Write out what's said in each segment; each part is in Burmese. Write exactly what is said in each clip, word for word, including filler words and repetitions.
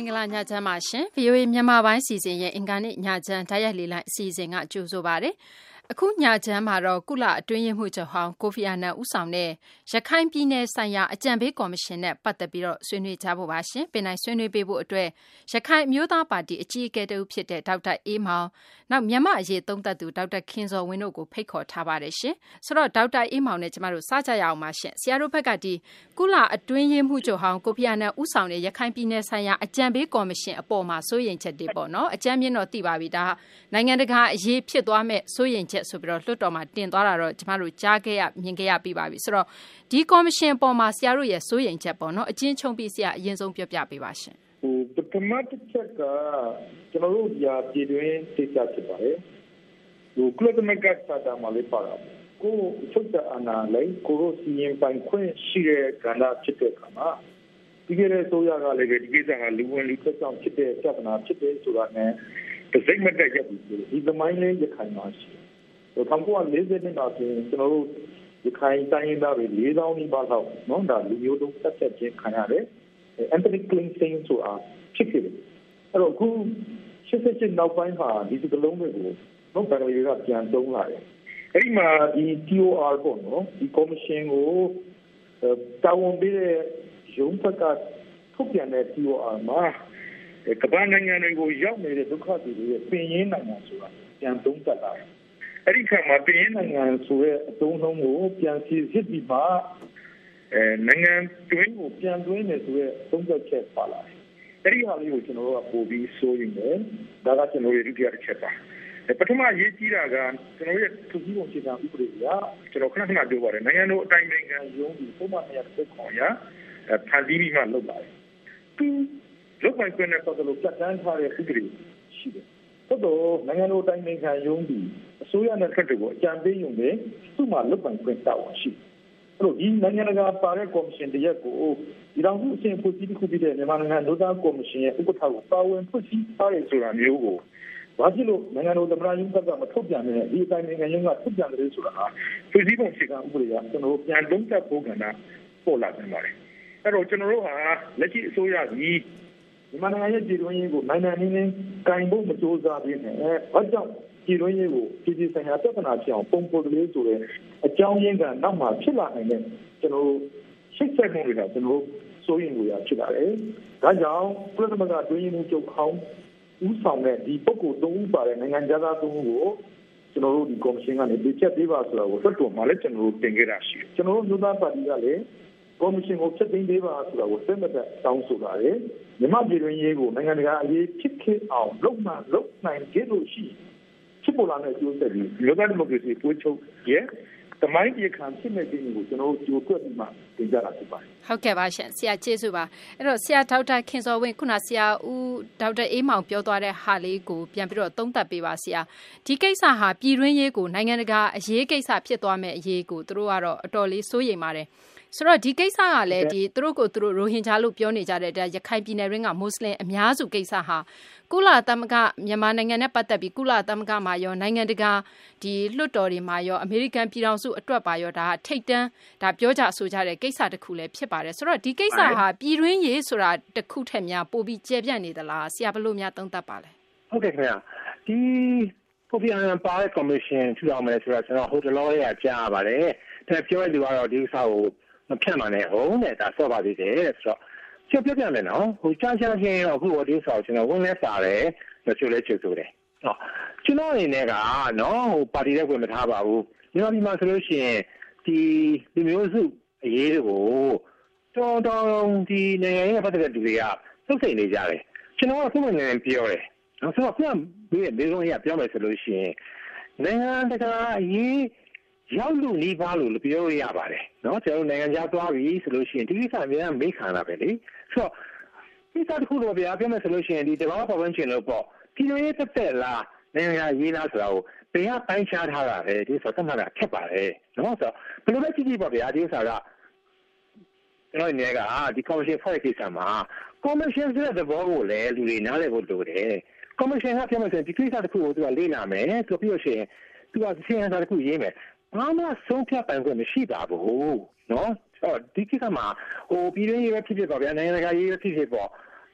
္ဂလာညချမ်းပါရှင် ဗီအိုအေ မြန်မာပိုင်းစီစဉ်ရဲ့အင်္ဂါနေ့ညချမ်းတိုက်ရိုက်လေလိုက်အစီအစဉ်ကကြိုဆိုပါရစေ။အခုညချမ်းမှာတော့ကုလအတွင်းရေးမှူးချုပ်ဟောင်းကိုဖီအာနန်ဦးဆောင်တဲ့ရခိုင်ပြည်နယ်ဆိုင်ရာအကြံပေးကော်မရှင်နဲ့ပတ်သက်ပြီးတော့ဆွေးနွေးကြဖို့ပါရှင်။ပင်တိုင်းဆွေးနွေးပေးဖို့အတွက်ရခိုင်မျိုးသားပါတီအကြီးအကဲတဦးဖြစ်တဲ့ဒေါက်တာအေးမောင်နောက်မြန်မာအရေးသုံးသပ်သူဒေါက်တာခင်ဇော်ဝင်းတို့ကိုဖိတ်ခေါ်ထားပါတယ်ရှင်။ဆိုတော့ဒေါက်တာအေးမောင်နဲ့ကျမတို့စကြရအောင်ပါရှင်။ဆရာတို့ဘက်ကဒီကုလအတွင်းရေးမှူးချုပ်ဟောင်းကိုဖီအာနန်ဦးဆောင်တဲ့ရခိုင်ပြည်နယ်ဆိုင်ရာအကြံပေးကော်မရှင်အပေါ်မှာစိုးရိမ်ချက်တွေပေါ့နော်။အကြမ်းမြင့်တော့သိပါပြီဒါနိုင်ငံတကာအရေးဖြစ်သွားမဲ့စိုးရိမ်ချက်ဆိုပြီးတော့လွှတ်တော်မှာတင်သွားတာတော့ကျမတို့ကြားခဲ့ရမြင်ခဲ့ရပြီးပါပြီဆိုတော့ဒီကော်မရှင်ပေါ်မှာဆရာတို့ရဲ့စိုးရိမ်ချက်ပေါ့နော်အချင်းချုံပြီးဆရာအရင်ဆုံးပြောပြပေးပါရှင်ဟိုပထမတစ်ချက်ကကျွန်တော်တို့ဒီအပြည်တွင်းတိကျဖြစ်ပါတယ်ဟိုကုလသမဂ္ဂစာတမ်းမှာလေးပါတာကိုချုပ်တဲ့အနာလိုက်ကိုရိုစီရင်ပိုင်ခွင့်ရှိတဲ့ကဏ္ဍဖြစ်တဲ့အခါမှာဒီကနေ့ဆိုရကလည်းဒီကိစ္စကလူဝင်လူထွက်ကြောင့်ဖြစ်တဲ့ပြဿနာဖြစ်တဲ့ဆိုတာနဲ့စိတ်မတက်ရဘူးဒီသမိုင်းလေးရခိုင်မှာရှိတယ်။၁၉၄၀နှစ်မှာဆိုရင်ကျွန်တော်တို့ရခိုင်တိုင်းရင်းသားတွေ၄သောင်းနီးပါးလောက်နော်ဒါလူမျိုးတုံးဆက်ဆက်ချင်းခံရတယ်။ ethnic cleansing ဆိုတာဖြစ်ခဲ့တယ်။အဲ့တော့အခုရှစ်ရှစ်နောက်ပိုင်းမှာဒီစကလုံးတွေကိုနော်ဗန်ရီကပြန်သုံးလာတယ်။အဲ့ဒီမှာဒီ T O R ပေါ့နော်ဒီ commission ကိုတာဝန်ပေးတဲ့ရုံးဘက်ကထုတ်ပြန်တဲ့ T O R မှာကမ္ဘာနိုင်ငံတွေကိုရောက်နေတဲ့ဒုက္ခတွေရဲ့ပင်ရင်းနိုင်ငံဆိုတာပြန်သုံးသပ်လာတယ်။အဲ့ဒီခါမှာပင်ရင်းနိုင်ငံဆိုတဲ့အသုံးအနှုန်းကိုပြန်စီစစ်ပြီးမှအဲနိုင်ငံတွင်းကိုပြန်သွင်းတယ်ဆိုတဲ့သုံးသပ်ချက်ပါလာတယ်။အဲ့ဒီဟာလေးကိုကျွန်တော်တို့ကပို့ပြီးဆိုရင်လည်းဒါကကျွန်တော်ရဲ့ဒုတိယတစ်ချက်ပါ။ပထမရေးကြည့်တာကကျွန်တော်ရဲ့သူကြီးပုံအခြေခံဥပဒေကကျွန်တော်ခဏခဏပြောပါတယ်နိုင်ငံတော်အတိုင်းနိုင်ငံရုံးဒီပုံမှန်နေရာတစ်ခုရဖန်တီးပြီးမှလုပ်လာတယ်။သူလုပ်ပိုင်ခွင့်နဲ့ပတ်သက်လို့စက်တန်းထားတဲ့ဥပဒေရှိတယ်။သို့တော့နိုင်ငံတော်တိုင်းနိုင်ငံရုံးဒီအစိုးရနဲ့ဆက်တွေကိုအကြံပေးရုံနဲ့သူ့မှာလုပ်ပိုင်ခွင့်တာဝန်ရှိတယ်။အဲ့တော့ဒီနိုင်ငံတကာပါတဲ့ကော်မရှင်တရက်ကိုဒီတော်မှုအစဉ်ဖွဲ့စည်းတစ်ခုဖြစ်တဲ့မြန်မာနိုင်ငံဒုသားကော်မရှင်ရဲ့ဥက္ကဋ္ဌကိုပါဝင်ဖွဲ့စည်းထားတဲ့ဆိုတာမျိုးကိုဘာဖြစ်လို့နိုင်ငံတော်သမ္မတရုံးကမထုတ်ပြန်နေတဲ့ဒီအတိုင်းနိုင်ငံရုံးကထုတ်ပြန်တယ်ဆိုတာဟာဖွဲ့စည်းပုံအခြေခံဥပဒေကကျွန်တော်တို့ပြန်သုံးသပ်ဖို့ကဏ္ဍပေါ်လာနေပါတယ်။အဲ့တော့ကျွန်တော်တို့ဟာလက်ရှိအစိုးရကြီးမြန်မာနိုင်ငံရဲ့ပြည်တွင်းရေးကိုနိုင်ငံနည်းနည်းကင်ဖို့မကြိုးစားသေးနဲ့ဘာကြောင့်ပြည်တွင်းရေးကိုပြည်ပြည်ဆိုင်ရာပြဿနာဖြစ်အောင်ပုံပေါ်ကလေးဆိုတဲ့အကြောင်းရင်းကနောက်မှဖြစ်လာနိုင်တဲ့ကျွန်တော်တို့ရှစ်ဆက်မှုတွေကကျွန်တော်တို့စိုးရင်လို့ရဖြစ်လာတယ်။ဒါကြောင့်ကုလသမဂ္ဂအတွင်းရေးမှူးချုပ်ဟောင်းဦးဆောင်တဲ့ဒီပုဂ္ဂိုလ်သုံးဦးပါတဲ့နိုင်ငံသားသုံးဦးကိုကျွန်တော်တို့ဒီကော်မရှင်ကနေပြချက်ပေးပါဆိုတာကိုသက်တော်မှာလည်းကျွန်တော်တို့တင်ခဲ့တာရှိတယ်။ကျွန်တော်တို့မျိုးသားပါတီကလည်းကော်မရှင်ကိုချက်သိမ်းပေးပါဆိုတာကိုသက်သက်တောင်းဆိုလာတယ်။မြန်မာပြည်တွင်းရေးကိုနိုင်ငံတကာအရေးဖြစ်ခဲ့အောင်လုပ်မှလုပ်နိုင်ကြလို့ရှိဖြစ်ပေါ်လာတဲ့အကျိုးဆက်တွေလူသားဒီမိုကရေစီပွေးချုပ်ရဲ့တမိုင်းပြည်ခံဖြစ်နေခြင်းကိုကျွန်တော်တို့ကြိုးတွက်ပြီးမှတင်ကြတာဖြစ်ပါတယ်။ဟုတ်ကဲ့ပါရှင်ဆရာကျေးဇူးပါ။အဲ့တော့ဆရာဒေါက်တာခင်စောဝင်းခုနဆရာဦးဒေါက်တာအေးမောင်ပြောသွားတဲ့ဟာလေးကိုပြန်ပြီးတော့သုံးသပ်ပေးပါဆရာ။ဒီကိစ္စဟာပြည်တွင်းရေးကိုနိုင်ငံတကာအရေးကိစ္စဖြစ်သွားမဲ့အရေးကိုသူတို့ကတော့အတော်လေးစိုးရိမ်ပါတယ်။ဆိုတော့ဒီကိစ္စကလည်းဒီသူတို့ကိုသူတို့ရိုဟင်ဂျာလို့ပြောနေကြတဲ့ရခိုင်ပြည်နယ်ရင်းကမွတ်စလင်အများစုကိစ္စဟာကုလသမဂ္ဂမြန်မာနိုင်ငံနဲ့ပတ်သက်ပြီးကုလသမဂ္ဂမှာရောနိုင်ငံတကာဒီလွှတ်တော်တွေမှာရောအမေရိကန်ပြည်ထောင်စုအတွက်ပါရောဒါထိတ်တန်းဒါပြောကြဆိုကြတဲ့ကိစ္စတစ်ခုလည်းဖြစ်ပါတယ်ဆိုတော့ဒီကိစ္စဟာပြည်တွင်းရေးဆိုတာတစ်ခုထက်များပိုပြီးကျယ်ပြန့်နေသလားဆရာဘယ်လိုများသုံးသပ်ပါလဲဟုတ်ကဲ့ခင်ဗျာဒီကိုဖီအာနန်ပါတဲ့ကော်မရှင်ထူထောင်မယ်ဆိုတာကျွန်တော်ဟိုတလောလေးကကြားရပါတယ်ဒါပြောရတဲ့လူကတော့ဒီဥစ္စာကိုမဖြတ်မှနဲ့ဟုတ်နဲ့ဒါဆော့ပါသေးတယ်ဆိုတော့ချက်ပြပြမယ်နော်ဟိုကြားကြားချင်းအခုဟိုဒီဆော့ကျွန်တော်ဝင်လဲစားတယ်မချိုးလဲချိုးဆိုတယ်ဟောကျွန်တော်အနေနဲ့ကနော်ဟိုပါတီလည်းဝင်မထားပါဘူးမြန်မာပြည်မှာဆိုလို့ရှိရင်ဒီဒီမျိုးစုအရေးကိုတော်တော်ဒီနိုင်ငံရေးပတ်သက်တဲ့လူတွေကသုတ်စိန်နေကြတယ်ကျွန်တော်ကသူ့အနေနဲ့ပြောတယ်နော်ဆိုတော့ခုနကဒီမေလုံးကြီးပြောမယ်ဆိုလို့ရှိရင်နိုင်ငံတကာအရေးရောက်လို့နေပါလို့ပြောရပါတယ်เนาะကျွန်တော်နိုင်ငံခြားသွားပြီဆိုလို့ရှိရင်ဒီကိစ္စအများမေးခံတာပဲလေဆိုတော့ဒီစားတစ်ခုတော့ဗျာပြောမယ်ဆိုလို့ရှိရင်ဒီတဘာဝပတ်ဝန်းကျင်လို့ပေါ့ဒီလိုရေးတက်တက်လားနိုင်ငံရေးလားဆိုတာကိုဘယ်ကပိုင်းခြားထားတာလဲဒီဆိုတော့မှတ်တာခက်ပါတယ်เนาะဆိုတော့ဘယ်လိုပဲကြည့်ကြည့်ပေါ့ဗျာဒီဥစ္စာကကျွန်တော်နေကဒီကော်မရှင်ဖွဲ့ကိစ္စမှာကော်မရှင်ရဲ့သဘောကိုလည်းလူတွေနားလည်ဖို့လိုတယ်ကော်မရှင်ကပြောမယ်ဆိုရင်ဒီကိစ္စတစ်ခုကိုသူကလေ့လာမယ်ဆိုပြီးလို့ရှိရင်သူကစီရင်စာတစ်ခုရေးမယ်ဘာမှဆုံးဖြတ်ပိုင်ခွင့်မရှိပါဘူးเนาะအော်ဒီကိစ္စမှာဟိုပြည်တွင်းရေးပဲဖြစ်ဖြစ်ပေါ့ဗျာနိုင်ငံတကာရေးပဲဖြစ်ဖြစ်ပေါ့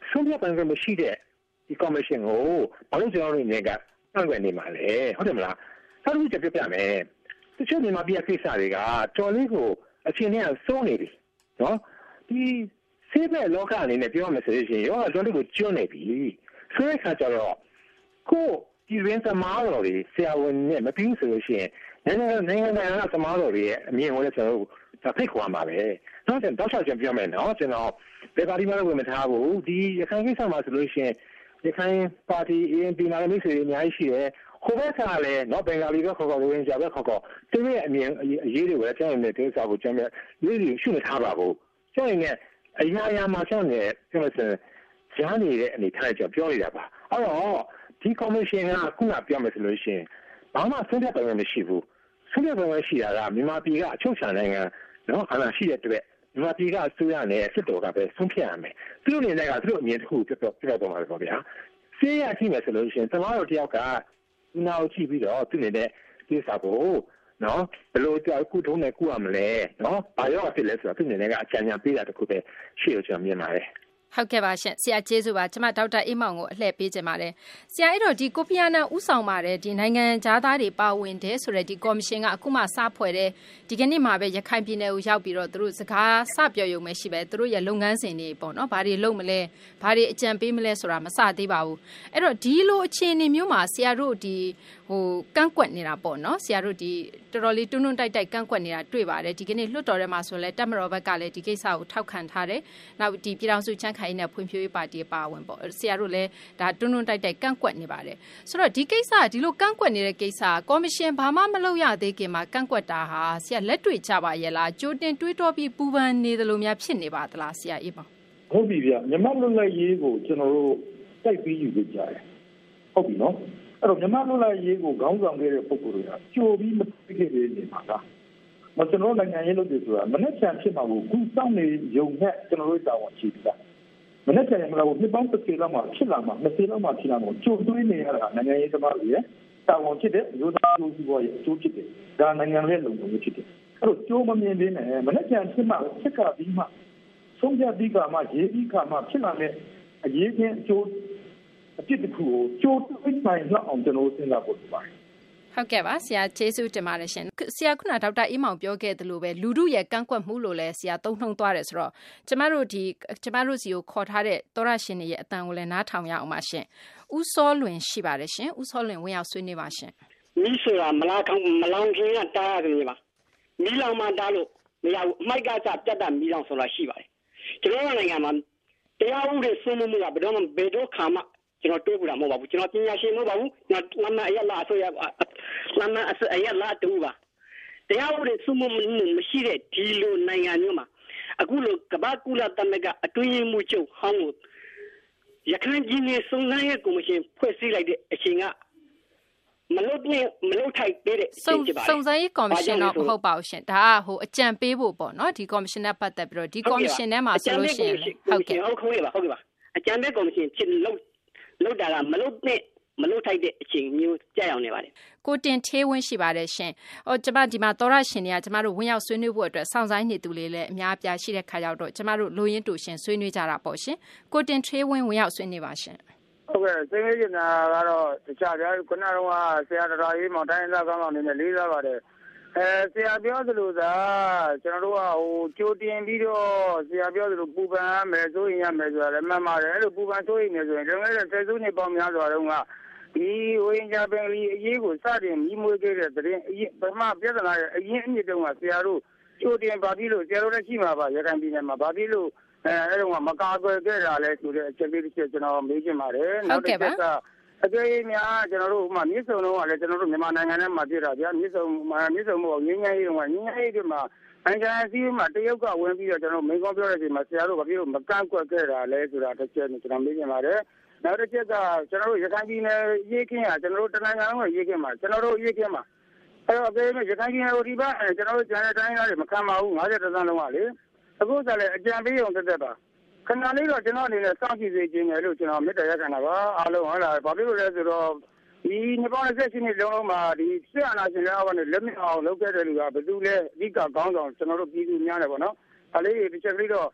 ဆုံးဖြတ်ပိုင်ခွင့်မရှိတဲ့ဒီ commission ကိုဘာလို့ကျွန်တော်တို့နေကကန့်ကွက်နေမှာလဲဟုတ်တယ်မလားအဲ့ဒါကိုပြပြမယ်တချို့မြန်မာပြည်ကိစ္စတွေကတော်လေးကိုအချင်းနဲ့စိုးနေပြီနော်ဒီဆေးဘက်လောကအနေနဲ့ပြောရမယ်ဆိုရင်ရောတော်လေးကိုကျွန်းနေပြီဆိုတဲ့အခါကျတော့ကိုဒီရင်းသမားတော်တွေဆရာဝန်နဲ့မပြီးဆိုလို့ရှိရင်နိုင်ငံနိုင်ငံနိုင်ငံသမားတော်တွေရဲ့အမြင်ကိုလည်းကျွန်တော်တို့ဖိတ်ခေါ်မှာပဲနောက်ကျတော့ဆက်ပြောမယ်နော်ကျွန်တော်ဘယ်ပါတီမှလည်းဝင်မထားဘူးဒီရခိုင်ကိစ္စမှာဆိုလို့ရှိရင်ရခိုင်ပါတီ A N P နာမည်ဆိုရင်အများကြီးရှိတယ်ဟိုဘက်ကလည်းနော်ဘင်္ဂါလီဘက်ခေါ်ခေါ်ဝင်ကြဘက်ခေါ်ခေါ်သူရဲ့အမြင်အရေးတွေပဲကျွန်တော်တို့စာကိုကျွန်တော်ရေးပြီးရှုမထားပါဘူးကျွန်တော်လည်းအရာရာမှာကျွန်တော်လည်းကျွန်တော်ကြားနေတဲ့အနေထားကြောင့်ပြောနေတာပါအဲ့တော့ဒီ commission ကခုနပြောမယ်ဆိုလို့ရှိရင်ဘာမှဆုံးဖြတ်ပိုင်ခွင့်မရှိဘူးဆုံးဖြတ်ပိုင်ခွင့်ရှိတာကမြန်မာပြည်ကအချုပ်ချာနိုင်ငံနော်အာဏာရှိတဲ့အတွက်မြန်မာပြည်ကအစိုးရနဲ့စစ်တော်ကပဲဆုံးဖြတ်ရမယ်သူတို့အနေနဲ့ကသူတို့အမြင်တစ်ခုပြပြပြတော့မှာပေါ့ဗျာဆေးရရှိမယ်ဆိုလို့ရှိရင်သမားတို့တယောက်ကနာကိုကြည့်ပြီးတော့သူနေတဲ့ကိစ္စကိုနော်ဘယ်လိုကြောက်ကုထုံးနဲ့ကုရမလဲနော်ဘာရောဖြစ်လဲဆိုတော့သူနေကအကြံဉာဏ်ပေးတာတခုပဲရှိလို့ကျွန်တော်မြင်ပါတယ်ဟုတ်ကဲ့ပါရှင်ဆရာကျေးဇူးပါကျွန်မဒေါက်တာအေးမောင်ကိုအလှည့်ပေးချင်ပါတယ်ဆရာအဲ့တော့ဒီကိုဖီအာနန်ဦးဆောင်ပါတယ်ဒီနိုင်ငံသားတွေပါဝင်တယ်ဆိုတဲ့ဒီကော်မရှင်ကအခုမှစဖွဲ့တယ်ဒီကနေ့မှပဲရခိုင်ပြည်နယ်ကိုရောက်ပြီးတော့သူတို့စကားစပြောရုံပဲရှိပဲသူတို့ရဲ့လုပ်ငန်းစဉ်တွေပေါ့နော်ဘာတွေလုပ်မလဲဘာတွေအကြံပေးမလဲဆိုတာမစသေးပါဘူးအဲ့တော့ဒီလိုအခြေအနေမျိုးမှာဆရာတို့ဒီဟိုကန့်ကွက်နေတာပေါ့နော်ဆရာတို့ဒီတော်တော်လေးတွန်းတွန်းတိုက်တိုက်ကန့်ကွက်နေတာတွေ့ပါတယ်ဒီကနေ့လွှတ်တော်ထဲမှာဆိုလဲတက်မတော်ဘက်ကလည်းဒီကိစ္စကိုထောက်ခံထားတယ်နောက်ဒီပြည်ထောင်စုချမ်းခိုင်နဲ့ဖွံ့ဖြိုးရေးပါတီပါဝင်ပေါ့ဆရာတို့လည်းဒါတွန်းတွန်းတိုက်တိုက်ကန့်ကွက်နေပါတယ်ဆိုတော့ဒီကိစ္စဒီလိုကန့်ကွက်နေတဲ့ကိစ္စကော်မရှင်ဘာမှမလုပ်ရသေးခင်မှာကန့်ကွက်တာဟာဆရာလက်တွေ့ကြပါရဲ့လားကြိုတင်တွေးတောပြီးပူပန်နေသလိုများဖြစ်နေပါသလားဆရာအေးပါဟုတ်ပြီဗျမြန်မာလွတ်လပ်ရေးကိုကျွန်တော်တို့တိုက်ပြီးယူကြတယ်ဟုတ်ပြီနော်အဲ့တော့မြန်မာလွတ်လပ်ရေးကိုခေါင်းဆောင်ခဲ့တဲ့ပုဂ္ဂိုလ်တွေကကြိုပြီးမသိခဲ့တဲ့နေမှာလားမကျွန်တော်နိုင်ငံရေးလုပ်တယ်ဆိုတာမနဲ့ချန်ဖြစ်မှာကိုခုစောင့်နေရုံနဲ့ကျွန်တော်တို့တာဝန်ရှိတာမနဲ့ချန်ရမှာကိုနှစ်ပေါင်းတစ်ဆယ်လောက်မှဖြစ်လာမှာနှစ်ဆယ်လောက်မှဖြစ်လာမှာကြိုတွေးနေရတာနိုင်ငံရေးသမားတွေရဲ့တာဝန်ဖြစ်တဲ့ရိုးသားလူကြီးပေါ်ရဲ့အကျိုးဖြစ်တယ်ဒါနိုင်ငံရဲ့လုံခြုံရေးဖြစ်တယ်အဲ့တော့ကြိုးမမြင်သေးနဲ့မနဲ့ချန်ဖြစ်မှာဖြစ်ကပြီးမှဆုံးဖြတ်ပြီးကမှရေးပြီးကမှဖြစ်လာတဲ့အရေးချင်းအကျိုးအဖြစ်တစ်ခုကိုကြိုးတွေးနိုင်လောက်အောင်ကျွန်တော်စဉ်းစားဖို့ပါတယ်ဟုတ်ကဲ့ပါဆရာကျေးဇူးတင်ပါတယ်ရှင်ဆရာခုနဒေါက်တာအေးမောင်ပြောခဲ့သလိုပဲလူတို့ရဲ့ကန့်ကွက်မှုလို့လဲဆရာသုံးနှုံသွားတယ်ဆိုတော့ကျမတို့ဒီကျမတို့စီကိုခေါ်ထားတဲ့သောရရှင်တွေရဲ့အတန်ကိုလည်းနားထောင်ရအောင်ပါရှင်ဦးစောလွင်ရှိပါတယ်ရှင်ဦးစောလွင်ဝင်ရောက်ဆွေးနွေးပါရှင်မိဆိုတာမလာထောင်မလောင်ခင်ကတားရတယ်ပါမိလောင်မှတားလို့မရဘူးအမိုက်ကစားပြတ်တာမိလောင်ဆိုတာရှိပါတယ်ကျွန်တော်နိုင်ငံမှာတရားဥပဒေစိုးမိုးမှုကဘယ်တော့မှဘယ်တော့ခါမှကျွန်တော်တွေးဘူးလားမဟုတ်ပါဘူးကျွန်တော်ပညာရှင်မဟုတ်ပါဘူးကျွန်တော်လမ်းမအရလာဆိုရလမ်းမအရလာတူပါတရားဥပဒေစုမှုမရှိတဲ့ဒီလိုနိုင်ငံမျိုးမှာအခုလိုကမ္ဘာကုလသမဂ္ဂအတွင်းရေးမှူးချုပ်ဟောင်းကိုရခိုင်ပြည်နယ်စုံစမ်းရေးကော်မရှင်ဖွဲ့စည်းလိုက်တဲ့အချိန်ကမလို့နဲ့မလို့ထိုက်တဲ့အချိန်ဖြစ်ပါတယ်စုံစမ်းရေးကော်မရှင်တော့မဟုတ်ပါဘူးရှင်ဒါကဟိုအကြံပေးဖို့ပေါ့နော်ဒီကော်မရှင်နဲ့ပတ်သက်ပြီးတော့ဒီကော်မရှင်ထဲမှာဆိုလို့ရှိရင်ဟုတ်ကဲ့ဟုတ်ကဲ့ပါဟုတ်ကဲ့ပါအကြံပေးကော်မရှင်ဖြစ်လို့လောက်တာကမလို့နဲ့မလို့ထိုက်တဲ့အချိန်မျိုးကြာအောင်နေပါတယ်ကိုတင်ထေးဝင်းရှိပါတယ်ရှင်ဟိုကျမဒီမှာသောရရှင်တွေကကျမတို့ဝင်ရောက်ဆွေးနွေးဖို့အတွက်စောင့်ဆိုင်နေသူလေးလည်းအများအပြားရှိတဲ့ခါရောက်တော့ကျမတို့လိုရင်းတူရှင်ဆွေးနွေးကြတာပေါ့ရှင်ကိုတင်ထေးဝင်းဝင်ရောက်ဆွေးနွေးပါရှင်ဟုတ်ကဲ့ဆွေးနွေးနေတာကတော့တခြားပြခုနကတော့ဆရာတော်ကြီးမောင်တိုင်းသားကောင်းကောင်းနေနဲ့လေးစားပါတယ်အဲဆရာပြောသလိုသာကျွန်တော်တို့ကဟိုကြိုတင်ပြီးတော့ဆရာပြောသလိုပူပန်ရမယ်ဆိုရင်ရမယ်ဆိုတာလည်းမှန်ပါတယ်အဲ့လိုပူပန်ဆိုရင်လည်းဆိုရင်လည်းဆယ်စုနှစ်ပေါင်းများစွာတုန်းကဒီဝိညာဉ်ပင်လီအရေးကိုစတင်မိမွေးခဲ့တဲ့တဲ့ပထမပြဿနာရဲ့အရင်အမြစ်တုန်းကဆရာတို့ကြိုတင်ပါပြီးလို့ဆရာတို့လည်းရှိမှာပါရခိုင်ပြည်နယ်မှာပါပြီးလို့အဲအဲ့တော့မကာကွယ်ခဲ့တာလဲဆိုတဲ့အချက်လေးတစ်ချက်ကျွန်တော်မေးချင်ပါတယ်နောက်တစ်ချက်ကအကြိမ်များကျွန်တော်တို့ဥမာမြစ်စုံတော့လည်းကျွန်တော်တို့မြန်မာနိုင်ငံထဲမှာပြတာဗျာမြစ်စုံမြစ်စုံမို့ငင်းငယ်ရေးတော့ငင်းငယ်ရေးတွေမှာအင်ဂျင်စီမှာတရုတ်ကဝင်ပြီးတော့ကျွန်တော်မိန်ကောပြောတဲ့အချိန်မှာဆရာတို့ဘာဖြစ်လို့မကန့်ကွက်ခဲ့တာလဲဆိုတာတစ်ချက်ကျွန်တော်မေးချင်ပါတယ်နောက်တစ်ချက်ကကျွန်တော်တို့ရခိုင်ပြည်နယ်ရေးခင်းอ่ะကျွန်တော်တို့တနိုင်ငံလုံးရေးခင်းမှာကျွန်တော်တို့ရေးခင်းမှာအဲ့တော့အသေးရခိုင်ပြည်နယ်ဒီဘက်ကျွန်တော်တို့ကျန်တဲ့တိုင်းသားတွေမခံပါဘူး၅၀တန်းလုံးကလေအခုကလည်းအကြံပေးအောင်တက်တက်ပါခဏလေးတော့ကျွန်တော်အနေနဲ့စောင့်ကြည့်စေခြင်းလေလို့ကျွန်တော်မေတ္တာရပ်ခံတာပါအားလုံးဟုတ်လားဘာဖြစ်လို့လဲဆိုတော့ဒီနှစ်ပေါင်း၂၈နှစ်လုံးလုံးမှာဒီစစ်အာဏာရှင်တွေကနေလက်မအောင်လုပ်ခဲ့တဲ့လူကဘယ်သူလဲအဓိကခေါင်းဆောင်ကျွန်တော်တို့ပြည်သူများတယ်ပေါ့နော်ဒါလေးတစ်ချက်ကလေးတော့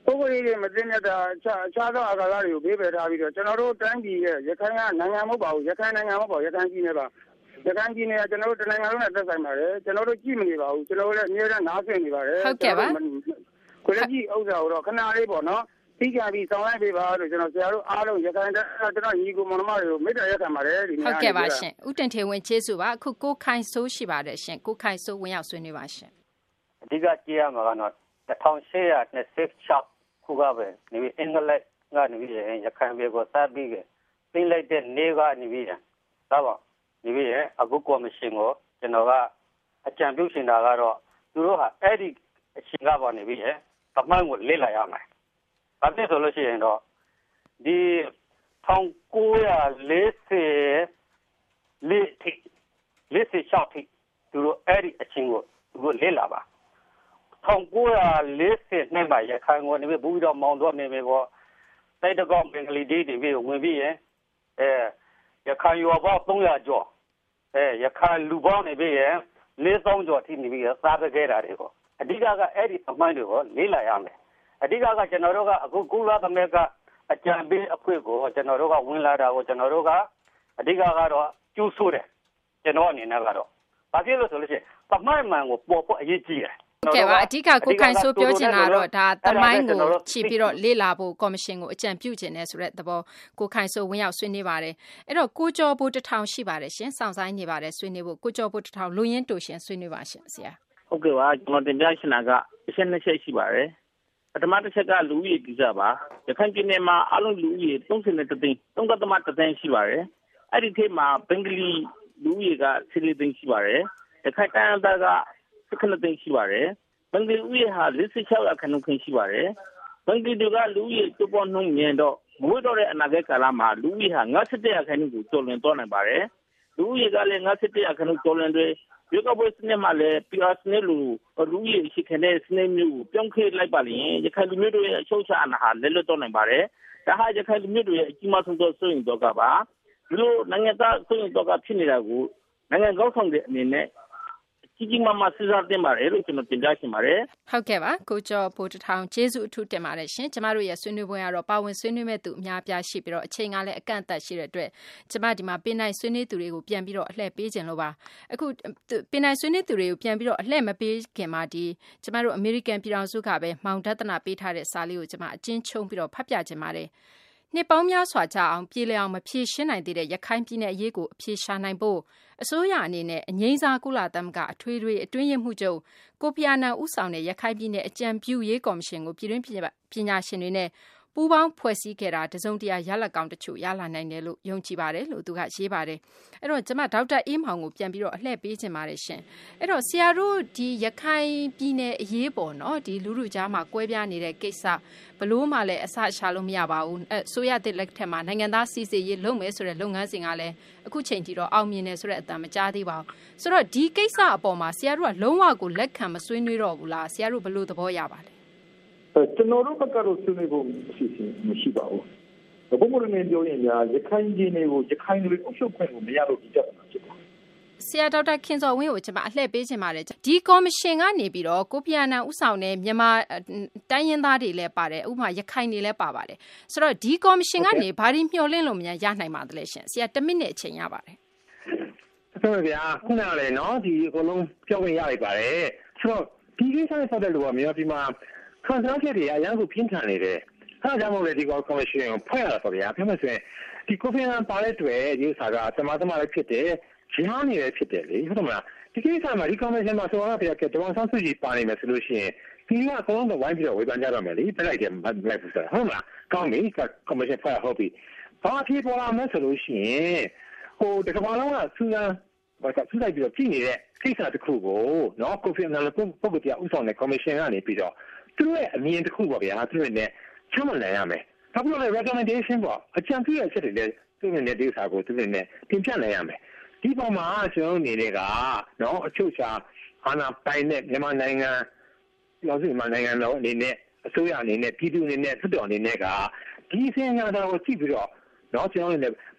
ပုဂ္ဂိုလ်တွေမသိတဲ့တာခြားခြားသောအာကာသတွေကိုဘေးပယ်ထားပြီးတော့ကျွန်တော်တို့တိုင်းပြည်ရဲ့ရခိုင်ကနိုင်ငံမဟုတ်ပါဘူးရခိုင်နိုင်ငံမဟုတ်ပါဘူးရခိုင်ပြည်နယ်ပါရခိုင်ပြည်နယ်ကကျွန်တော်တို့တနိုင်ငံလုံးနဲ့သက်ဆိုင်ပါတယ်ကျွန်တော်တို့ကြည့်မနေပါဘူးကျွန်တော်တို့လည်းအများအားနားဆင်နေပါတယ်ဟုတ်ကဲ့ပါကိုလည်းကြည့်ဥစ္စာကိုတော့ခဏလေးပေါ့နော်ပြီးကြပြီးဆောင်လိုက်ပေးပါလို့ကျွန်တော်ဆရာတို့အားလုံးရခိုင်တန်းကျွန်တော်ညီကိုမောင်နှမတွေကိုမေတ္တာရက်ခံပါတယ်ဒီနေ့ဟုတ်ကဲ့ပါရှင်ဦးတင်ထေဝင်းကျေးဇူးပါအခုကိုခိုင်ဆိုးရှိပါတယ်ရှင်ကိုခိုင်ဆိုးဝင်ရောက်ဆွေးနွေးပါရှင်အဓိကကြည့်ရမှာကတော့၁၈၂၆ခုကပဲနေပြီးအင်္ဂလိပ်ကနေပြီးရခိုင်ပြည်ကိုစပြီးပြင်လိုက်တဲ့နေကနေပြီးဒါပါနေပြီးအခုကော်မရှင်ကိုကျွန်တော်ကအကြံပြုရှင်တာကတော့သူတို့ဟာအဲ့ဒီအချိန်ကပေါ်နေပြီးတမိုင်းကိုလေ့လာရမယ်ဘာဖြစ်ဆိုလို့ရှိရင်တော့ဒီ၁၉၄၀လေးထိလေးဆယ်၆ထိသူတို့အဲ့ဒီအချိန်ကိုသူတို့လေ့လာပါ၁၉၄၂မှာရခိုင်ကိုနေပြီးဘူးတော့မောင်တော့နေပြီပေါ့တိုက်တကောက်ဘင်္ဂလီဒေးတွေပြီးဝင်ပြီးရင်အဲရခိုင်ရွာပေါင်း၃၀၀ကျော်အဲရခိုင်လူပေါင်းနေပြီးရင်၄သောင်းကျော်ထိနေပြီးစားပခဲ့တာတွေပေါ့အဓိကကအဲ့ဒီအမိုင်းတွေကိုလေ့လာရမယ်အဓိကကကျွန်တော်တို့ကအခုကုလသမဂ္ဂအကြံပေးအဖွဲ့ကိုကျွန်တော်တို့ကဝင်လာတာကိုကျွန်တော်တို့ကအဓိကကတော့ကျူးဆိုးတယ်ကျွန်တော်အနေနဲ့ကတော့ဘာဖြစ်လို့ဆိုလို့ရှိရင်သမိုင်းမှန်ကိုပေါ်ပေါ်အရေးကြီးတယ်ကဲပါအဓိကကိုခိုင်ဆိုးပြောချင်တာတော့ဒါသမိုင်းကိုချီပြီးတော့လေ့လာဖို့ကော်မရှင်ကိုအကြံပြုချင်တယ်ဆိုတဲ့သဘောကိုခိုင်ဆိုးဝင်ရောက်ဆွေးနွေးပါတယ်အဲ့တော့ကိုကျော်ဘိုးတထောင်ရှိပါတယ်ရှင်စောင့်ဆိုင်နေပါတယ်ဆွေးနွေးဖို့ကိုကျော်ဘိုးတထောင်လူရင်းတူရှင်ဆွေးနွေးပါရှင်ဆရာဟုတ်ကဲ့ပါကျွန်တော်တင်ပြချင်တာကအချက်နှစ်ချက်ရှိပါတယ်ပထမတစ်ချက်ကလူဦးရေကိစ္စပါရခိုင်ပြည်နယ်မှာအလုံးလူဦးရေ၃၁သိန်း၃.၁သိန်းရှိပါတယ်အဲ့ဒီထဲမှာဘင်္ဂလီလူဦးရေက၁၄သိန်းရှိပါတယ်ရခိုင်တိုင်းဒေသက၁၇သိန်းရှိပါတယ်ဘင်္ဂလီဦးရေဟာ၄၆ရာခိုင်နှုန်းခန့်ရှိပါတယ်ဘင်္ဂလီတွေကလူဦးရေတိုးပွားနှုန်းမြင့်တော့မွေးတော့တဲ့အနာဂတ်ကာလမှာလူဦးရေဟာ၅၁ရာခိုင်နှုန်းကိုကျော်လွန်သွားနိုင်ပါတယ်လူဦးရေကလည်း၅၁ရာခိုင်နှုန်းကျော်လွန်တွေဒီကဘွေးစနစ်မှာလည်း ပီ အာ စနစ်လိုလူကြီးရှိခဲ့တဲ့စနစ်မျိုးကိုပြောင်းခဲ့လိုက်ပါလိမ့်ရခိုင်လူမျိုးတို့ရဲ့အချုပ်အခြာအာဏာဟာလက်လွတ်တော့နိုင်ပါတယ်ဒါဟာရခိုင်လူမျိုးတို့ရဲ့အကြီးမားဆုံးသောစိုးရိမ်တော့ကပါဒီလိုနိုင်ငံသားစိုးရိမ်တော့ကဖြစ်နေတာကိုနိုင်ငံကောင်းဆောင်တဲ့အနေနဲ့ကြီးကြီးမားမားစဉ်းစားသင့်ပါတယ်လို့ကျွန်တော်တင်ပြချင်ပါတယ်ဟုတ်ကဲ့ပါကိုကျော်ဘိုးတထောင်ကျေးဇူးအထူးတင်ပါတယ်ရှင်ကျမတို့ရဲ့ဆွေးနွေးပွဲကတော့ပါဝင်ဆွေးနွေးမဲ့သူအများပြားရှိပြီးတော့အချိန်ကလည်းအကန့်အသတ်ရှိတဲ့အတွက်ကျမဒီမှာပင်နိုင်ဆွေးနွေးသူတွေကိုပြန်ပြီးတော့အလှည့်ပေးခြင်းလို့ပါအခုပင်နိုင်ဆွေးနွေးသူတွေကိုပြန်ပြီးတော့အလှည့်မပေးခင်မှာဒီကျမတို့အမေရိကန်ပြည်ထောင်စုကပဲမောင်ဒသနာပေးထားတဲ့စာလေးကိုကျမအချင်းချုံပြီးတော့ဖတ်ပြခြင်းပါတယ်နှစ်ပေါင်းများစွာကြာအောင်ပြည်လည်အောင်မဖြေရှင်းနိုင်သေးတဲ့ရခိုင်ပြည်နယ်အရေးကိုအဖြေရှာနိုင်ဖို့အစိုးရအနေနဲ့အငြိမ်းစားကုလသမဂ္ဂအထွေထွေအတွင်းရေးမှူးချုပ်ကိုဖီအာနန်ဦးဆောင်တဲ့ရခိုင်ပြည်နယ်အကြံပြုရေးကော်မရှင်ကိုပြည်တွင်းပညာရှင်တွေနဲ့ပူးပေါင်းဖွဲ့စည်းခဲ့တာတစုံတရာရလဒ်ကောင်းတချို့ရလာနိုင်တယ်လို့ယုံကြည်ပါတယ်လို့သူကရေးပါတယ်အဲ့တော့ကျွန်မဒေါက်တာအေးမောင်ကိုပြန်ပြီးတော့အလှည့်ပေးခြင်းပါတယ်ရှင်အဲ့တော့ဆရာတို့ဒီရခိုင်ပြည်နယ်အရေးပေါ်နော်ဒီလူလူကြားမှာကွဲပြားနေတဲ့ကိစ္စဘလို့မှလည်းအဆရှာလို့မရပါဘူးအဲဆိုရတဲ့လက်ထက်မှာနိုင်ငံသားစီစီရေးလုပ်မယ်ဆိုတဲ့လုပ်ငန်းစဉ်ကလည်းအခုချိန်ထိတော့အောင်မြင်နေဆိုတဲ့အတန်မကြားသေးပါဘူးဆိုတော့ဒီကိစ္စအပေါ်မှာဆရာတို့ကလုံးဝကိုလက်ခံမဆွေးနွေးတော့ဘူးလားဆရာတို့ဘလို့သဘောရပါလဲကျွန်တော်တို့ကတော့ဆွေးနွေးဖို့အစီအစဉ်မရှိပါဘူး။ဘုံဘုံနဲ့ပြောရင်များရခိုင်ပြည်နယ်ကိုရခိုင်တွေအုပ်ချုပ်ခွင့်ကိုမရလို့ဒီပြဿနာဖြစ်တယ်။ဆရာဒေါက်တာခင်စော်ဝင်းကိုကျွန်မအလှည့်ပေးချင်ပါတယ်။ဒီကော်မရှင်ကနေပြီးတော့ကိုဖီအာနန်ဦးဆောင်တဲ့မြန်မာတိုင်းရင်းသားတွေလည်းပါတယ်။ဥပမာရခိုင်တွေလည်းပါပါတယ်။ဆိုတော့ဒီကော်မရှင်ကနေဘာတွေမျှော်လင့်လို့များရနိုင်ပါသလဲရှင်။ဆရာတစ်မိနစ်အချိန်ရပါတယ်။ဟုတ်ပါဗျာ။ခုနကလည်းနော်ဒီအကုန်လုံးပြောဝင်ရလိုက်ပါတယ်။ဆိုတော့ဒီကိစ္စနဲ့ပတ်သက်လို့ကမြန်မာပြည်မှာခံစားချက်တွေအများကိုပြင်းထန်နေတယ်။အဲဒါကြောင့်မို့လေဒီကော်မရှင်ကိုဖွဲ့ရတာပေါ့ဗျာ။ပြောမှဆိုရင်ဒီကိုဖီအာနန်ပါတဲ့တွေ့ဒီဥစ္စာကသမာသမလည်းဖြစ်တယ်။ဂျီဟာနေလည်းဖြစ်တယ်လေ။ဟုတ်တယ်မလား။ဒီကိစ္စမှာဒီကော်မရှင်မှာဆိုတာပြကတောင်ဆန်းစုကြည်ပါနေမယ်ဆိုလို့ရှိရင်ဒီကအကုန်လုံးတော့ဝိုင်းပြီးတော့ဝေဖန်ကြတော့မယ်လေ။ပြလိုက်တယ်မလိုက်ဘူးဆိုတာဟုတ်မလား။ကောင်းပြီကော်မရှင်ဖွဲ့ဟုတ်ပြီ။ဘာဖြစ်ပေါ်လာမလဲဆိုလို့ရှိရင်ဟိုတကဘာလုံးကစူဇန်ဘာသာစူးလိုက်ပြီးတော့ပြည်နေတဲ့ကိစ္စတစ်ခုကိုနော်ကိုဖီအာနန်လည်းပုဂ္ဂိုလ်တရားဥဆောင်တဲ့ကော်မရှင်ကနေပြီးတော့သူတို့ရဲ့အမြင်တစ်ခုပေါ့ဗျာသူတို့နဲ့ချမှတ်နိုင်ရမယ်။နောက်ပြီးတော့ recommendation ပေါ့အကြံပြုရချက်တွေလည်းသူတို့နဲ့ဒီဥစ္စာကိုသူတို့နဲ့တင်ပြနိုင်ရမယ်။ဒီပုံမှာကျွန်တော်အနေနဲ့ကနော်အချုပ်ချာအာဏာပိုင်တဲ့မြန်မာနိုင်ငံပြည်သူ့မြန်မာနိုင်ငံတော်အနေနဲ့အစိုးရအနေနဲ့ပြည်သူအနေနဲ့သူတို့အနေနဲ့ကဒီစင်ညာတော်ကိုကြည့်ပြီးတော့နော်ကျွန်တော်အနေနဲ့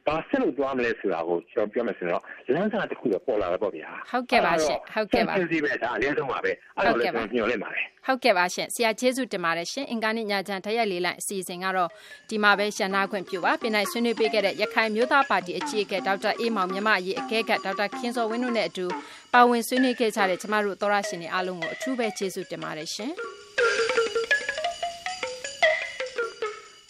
ဘာဆက်လို့သွားမလဲဆိုတာကိုကျွန်တော်ပြောမယ်ဆိုတော့လမ်းစာတစ်ခုတော့ပေါ်လာတော့ပေါ့ဗျာဟုတ်ကဲ့ပါရှင်ဟုတ်ကဲ့ပါစီပဲဒါအလေးဆုံးပါပဲအဲ့တော့လည်းကျွန်တော်ညှို့လိုက်ပါတယ်ဟုတ်ကဲ့ပါရှင်ဆရာကျေးဇူးတင်ပါတယ်ရှင်အင်္ဂါနေ့ညချမ်းတိုက်ရိုက်လေးလိုက်အစီအစဉ်ကတော့ဒီမှာပဲရှင်းနာခွင့်ပြုပါပြင်နိုင်ဆွေးနွေးပေးခဲ့တဲ့ရခိုင်မျိုးသားပါတီအကြီးအကဲဒေါက်တာအေးမောင်မြမအရေးအကဲကဒေါက်တာခင်စောဝင်းတို့နဲ့အတူပါဝင်ဆွေးနွေးခဲ့ကြတဲ့ကျမတို့သောရရှင်တွေအားလုံးကိုအထူးပဲကျေးဇူးတင်ပါတယ်ရှင်